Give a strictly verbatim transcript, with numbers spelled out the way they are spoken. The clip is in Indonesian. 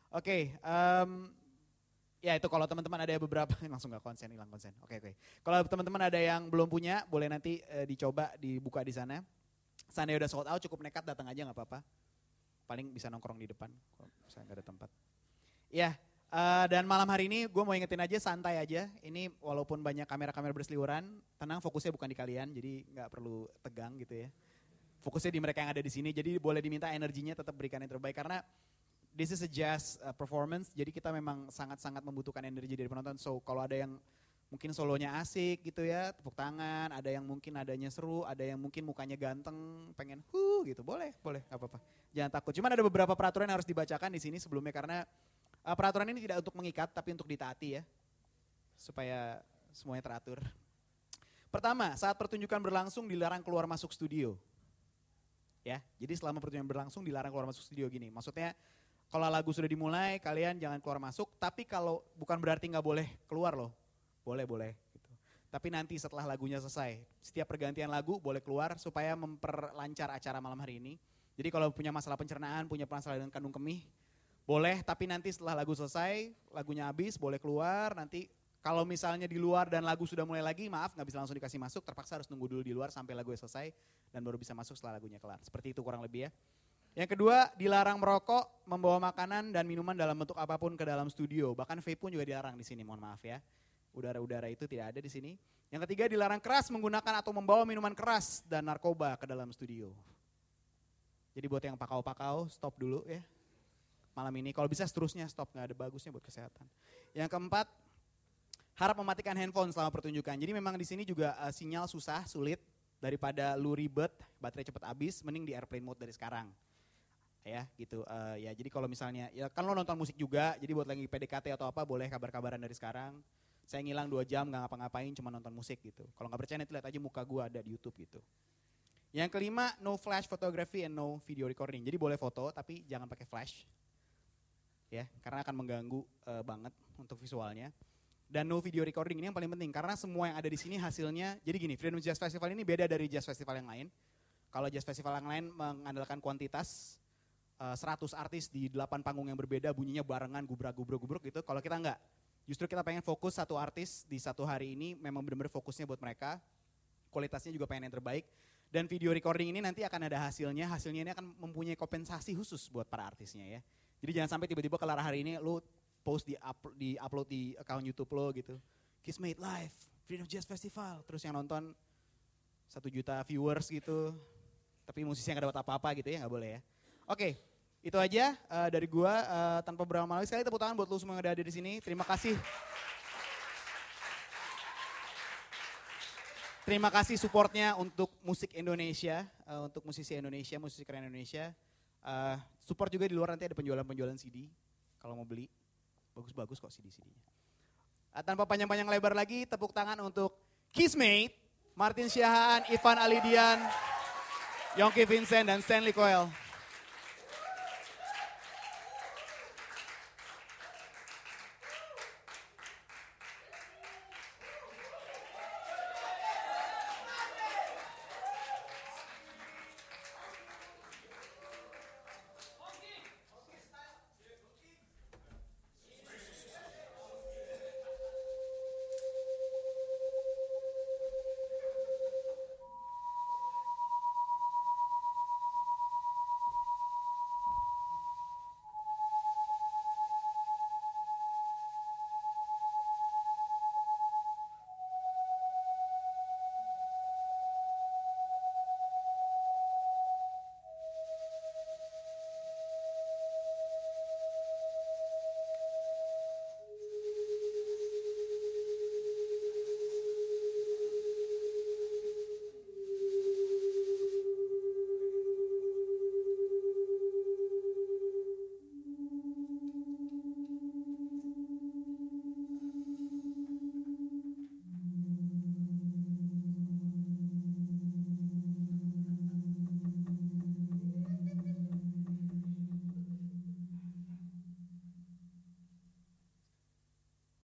Oke, um, ya itu kalau teman-teman ada beberapa, langsung gak konsen, hilang konsen. Oke, oke. Kalau teman-teman ada yang belum punya, boleh nanti uh, dicoba, dibuka di sana. Seandainya udah sold out, cukup nekat datang aja gak apa-apa. Paling bisa nongkrong di depan, kalau misalnya gak ada tempat. Ya, uh, dan malam hari ini gue mau ingetin aja, santai aja. Ini walaupun banyak kamera-kamera berseliweran, tenang fokusnya bukan di kalian, jadi gak perlu tegang gitu ya. Fokusnya di mereka yang ada di sini, jadi boleh diminta energinya tetap berikan yang terbaik. Karena this is a jazz uh, performance, jadi kita memang sangat-sangat membutuhkan energi dari penonton. So kalau ada yang mungkin solonya asik gitu ya, tepuk tangan, ada yang mungkin adanya seru, ada yang mungkin mukanya ganteng, pengen huh gitu, boleh, boleh, gak apa-apa. Jangan takut, cuman ada beberapa peraturan yang harus dibacakan di sini sebelumnya karena uh, peraturan ini tidak untuk mengikat tapi untuk ditaati ya, supaya semuanya teratur. Pertama, saat pertunjukan berlangsung dilarang keluar masuk studio. Ya, jadi selama pertunjukan berlangsung dilarang keluar masuk studio gini, maksudnya kalau lagu sudah dimulai, kalian jangan keluar masuk. Tapi kalau bukan berarti nggak boleh keluar loh, boleh boleh. Gitu. Tapi nanti setelah lagunya selesai, setiap pergantian lagu boleh keluar supaya memperlancar acara malam hari ini. Jadi kalau punya masalah pencernaan, punya masalah dengan kandung kemih, boleh. Tapi nanti setelah lagu selesai, lagunya habis, boleh keluar. Nanti kalau misalnya di luar dan lagu sudah mulai lagi, maaf nggak bisa langsung dikasih masuk, terpaksa harus nunggu dulu di luar sampai lagu selesai dan baru bisa masuk setelah lagunya kelar. Seperti itu kurang lebih ya. Yang kedua, dilarang merokok, membawa makanan dan minuman dalam bentuk apapun ke dalam studio. Bahkan vape pun juga dilarang di sini, mohon maaf ya. Udara-udara itu tidak ada di sini. Yang ketiga, dilarang keras menggunakan atau membawa minuman keras dan narkoba ke dalam studio. Jadi buat yang pakau-pakau, stop dulu ya. Malam ini, kalau bisa seterusnya stop, gak ada bagusnya buat kesehatan. Yang keempat, harap mematikan handphone selama pertunjukan. Jadi memang di sini juga uh, sinyal susah, sulit. Daripada lu ribet, baterai cepat habis, mending di airplane mode dari sekarang. Ya gitu uh, ya jadi kalau misalnya ya kan lo nonton musik juga jadi buat lagi P D K T atau apa boleh kabar-kabaran dari sekarang. Saya ngilang dua jam nggak ngapa-ngapain cuma nonton musik gitu. Kalau nggak percaya nanti lihat aja muka gue ada di YouTube gitu. Yang kelima, no flash photography and no video recording. Jadi boleh foto tapi jangan pakai flash ya karena akan mengganggu uh, banget untuk visualnya. Dan no video recording ini yang paling penting karena semua yang ada di sini hasilnya jadi gini, Freedom Jazz Festival ini beda dari jazz festival yang lain. Kalau jazz festival yang lain mengandalkan kuantitas seratus artis di delapan panggung yang berbeda bunyinya barengan gubrak-gubrak-gubrak gitu. Kalau kita enggak, justru kita pengen fokus satu artis di satu hari ini memang benar-benar fokusnya buat mereka. Kualitasnya juga pengen yang terbaik. Dan video recording ini nanti akan ada hasilnya, hasilnya ini akan mempunyai kompensasi khusus buat para artisnya ya. Jadi jangan sampai tiba-tiba kelar hari ini lu post di upload di, upload di account YouTube lo gitu. Kismate Live, Freedom Jazz Festival. Terus yang nonton satu juta viewers gitu. Tapi musisinya gak dapat apa-apa gitu ya, gak boleh ya. Oke. Itu aja uh, dari gua uh, tanpa berlama-lama sekali tepuk tangan buat lu semua yang udah ada di sini. Terima kasih. Terima kasih supportnya untuk musik Indonesia, uh, untuk musisi Indonesia, musisi keren Indonesia. Uh, support juga di luar nanti ada penjualan-penjualan C D kalau mau beli. Bagus-bagus kok C D-C D-nya. Uh, tanpa panjang-panjang lebar lagi, tepuk tangan untuk Kismate, Martin Syahaan, Ivan Alidian, Yongki Vincent dan Stanley Coel.